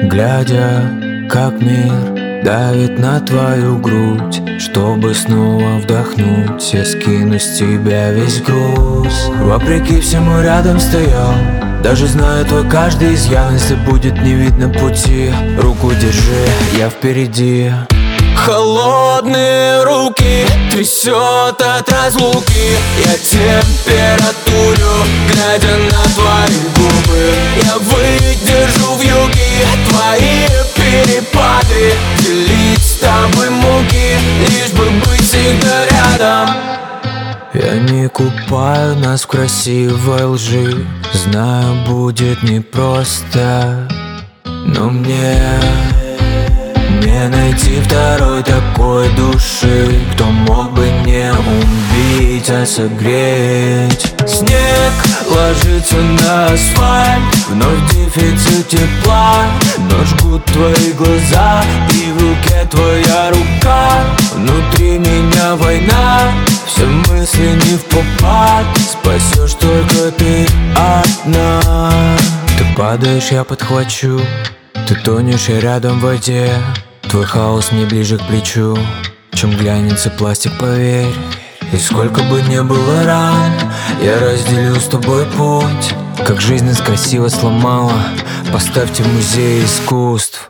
Глядя, как мир давит на твою грудь, чтобы снова вдохнуть, я скину с тебя весь груз. Вопреки всему рядом стоял, даже зная твой каждый изъян. Если будет не видно пути, руку держи, я впереди. Холодные руки трясет от разлуки. Я температурю, глядя на твои губы. Я выдержу вьюги твои перепады, делить с тобой муки, лишь бы быть всегда рядом. Я не купаю нас в красивой лжи, знаю, будет непросто, но мне не найти второй такой души, кто мог бы не убить, а согреть. Снег ложится на асфальт, вновь дефицит тепла, но жгут твои глаза, и в руке твоя рука. Внутри меня война, все мысли не впопад, спасешь только ты одна. Ты падаешь, я подхвачу, ты тонешь, я рядом в воде. Твой хаос мне ближе к плечу, чем глянец и пластик, поверь. И сколько бы ни было ран, я разделю с тобой путь. Как жизнь нас красиво сломала, поставьте в музей искусств.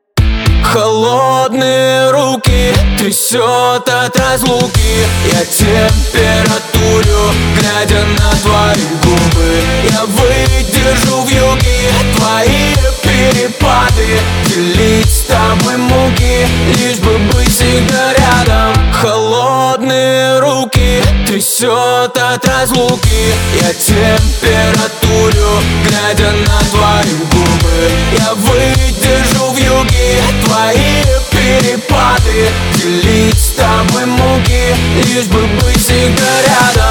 Холодные руки трясет от разлуки. Я температурю, глядя на твои губы. Я выдержу вьюги твои перепады, делить с тобой муки, лишь бы быть всегда рядом. Холодные руки трясет от разлуки. Я температурю, глядя на твои губы. Я выдержу вьюги твои перепады, делить с тобой муки, лишь бы быть всегда рядом.